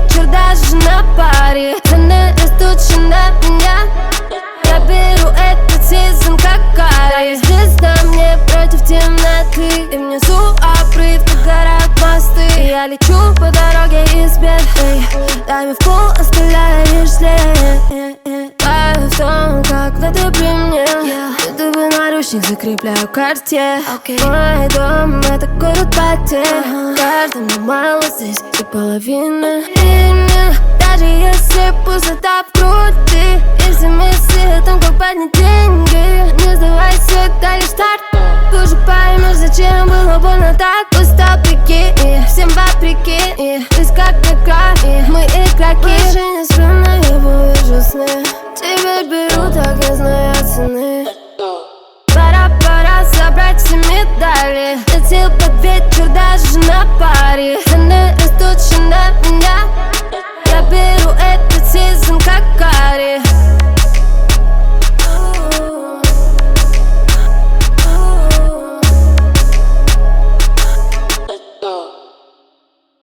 вечер даже на паре. Цены растут на меня. Я беру этот сезон как карри. Звезда мне против темноты. И внизу обрыв, на горах мосты. Я лечу по дороге из бед. Дай мне в пол, оставляя лишь след. Кайф в том, когда ты при мне. Будто бы наручник закрепляю к карте. Мой дом — это город потерь. Каждому мало здесь и половины. И мне, даже если пустота в груди, если мысли о том, как поднять деньги, не сдавайся, это лишь старт. Ты уже поймешь, зачем было больно так. Пустопики, всем вопреки. Жизнь как игра, мы игроки. Больше не сплю, но я вижу сны. Теперь беру, так я знаю цены. Пора собрать все медали. Летел под вечер даже на паре. Цены растут